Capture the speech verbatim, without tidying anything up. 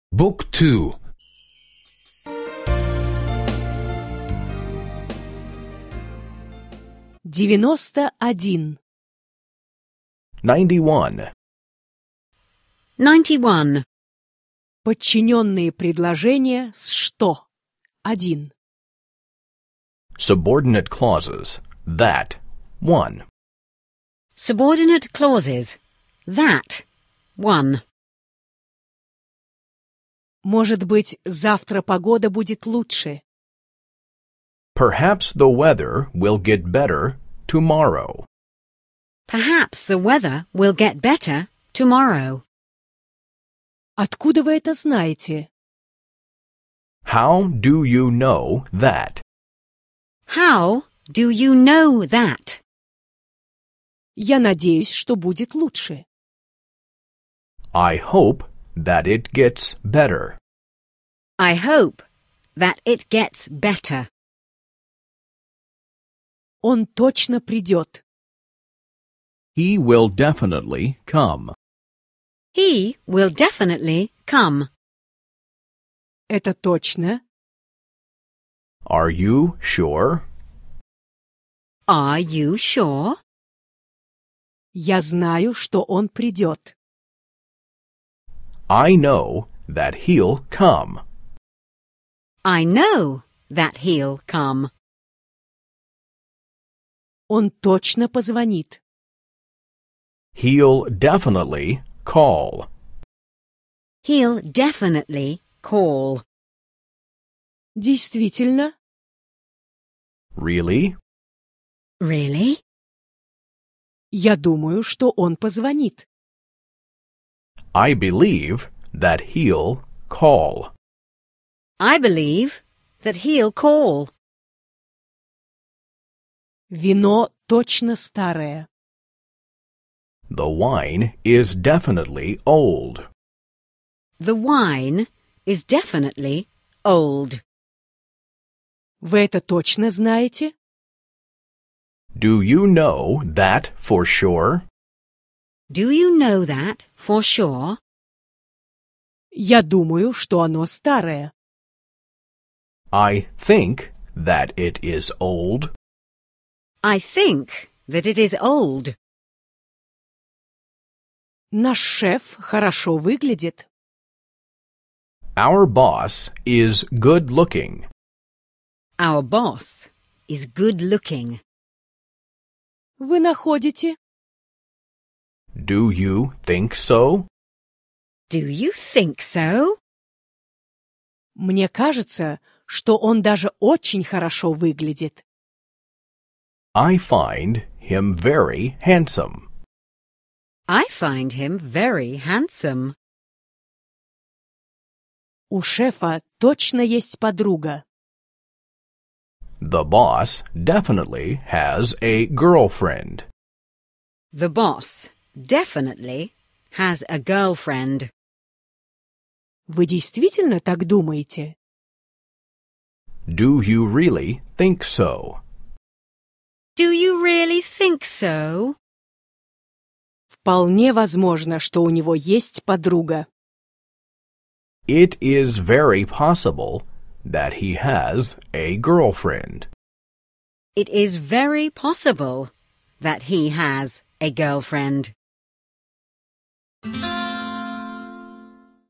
Book two. девяносто один. ninety-one. ninety-one. Подчиненные предложения с «что». один. Subordinate clauses. That. one. Subordinate clauses. That. one. Может быть, завтра погода будет лучше. Perhaps the weather will get better tomorrow. Perhaps the weather will get better tomorrow. Откуда вы это знаете? How do you know that? How do you know that? Я надеюсь, что будет лучше. I hope that it gets better. I hope that it gets better. Он точно придет. He will definitely come. He will definitely come. Это точно? Are you sure? Are you sure? Я знаю, что он придет. I know that he'll come. I know that he'll come. Он точно позвонит. He'll definitely call. He'll definitely call. Действительно? Really? Really? Я думаю, что он позвонит. I believe that he'll call. I believe that he'll call. Вино точно старое. The wine is definitely old. The wine is definitely old. Вы это точно знаете? Do you know that for sure? Do you know that for sure? Я думаю, что оно старое. I think that it is old. I think that it is old. Наш шеф хорошо выглядит. Our boss is good-looking. Our boss is good-looking. Вы находите? Do you think so? Do you think so? Мне кажется, что он даже очень хорошо выглядит. I find him very handsome. I find him very handsome. У шефа точно есть подруга. The boss definitely has a girlfriend. The boss definitely has a girlfriend. Вы действительно так думаете? Do you really think so? Do you really think so? Вполне возможно, что у него есть подруга. It is very possible that he has a girlfriend. It is very possible that he has a girlfriend.